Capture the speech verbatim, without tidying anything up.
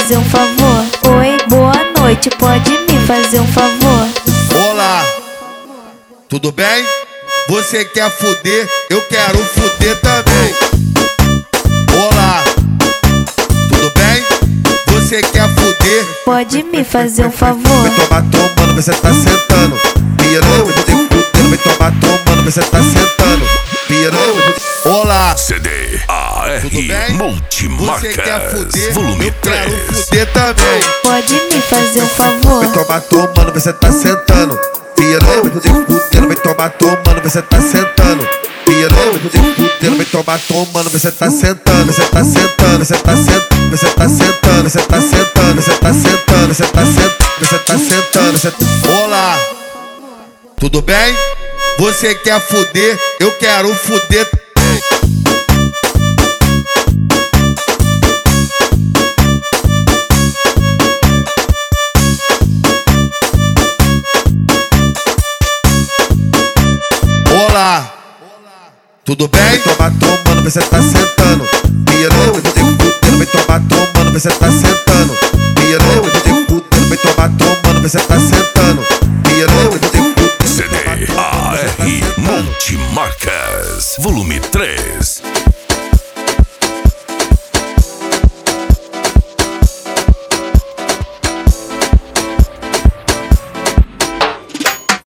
fazer um favor? Oi, boa noite, pode me fazer um favor? Olá, tudo bem? Você quer fuder? Eu quero fuder também. Olá, tudo bem? Você quer fuder? Pode me fazer um favor? Vai tomar tomando, você tá sentando. Piranha, vai fuder, fuder. Vai tomar tomando, você tá sentando. Piranha. Olá, C D A R tudo bem? Você quer Multimarcas, fuder? volume Eu quero três. fuder também. Pode me fazer um favor? Vai tomar tomando, você tá sentando. Piranha, vai fuder, fuder. Vai tomar tomando, você tá sentando. Piranha, vai fuder, fuder. Vai tomar tomando, você tá sentando. Você tá sentando, você tá sentando. Você tá sentando, você tá sentando. Você tá sentando, você tá sentando. Você tá sentando, você tá... Olá, tudo bem? Você quer fuder? Eu quero fuder. Olá, tudo bem? Vai tomar tomando, você tá sentando. Piranha, vai fuder, fuder. Vai tomar tomando, você tá sentando. Piranha, vai fuder, fuder. Vai tomar tomando, você tá sentando.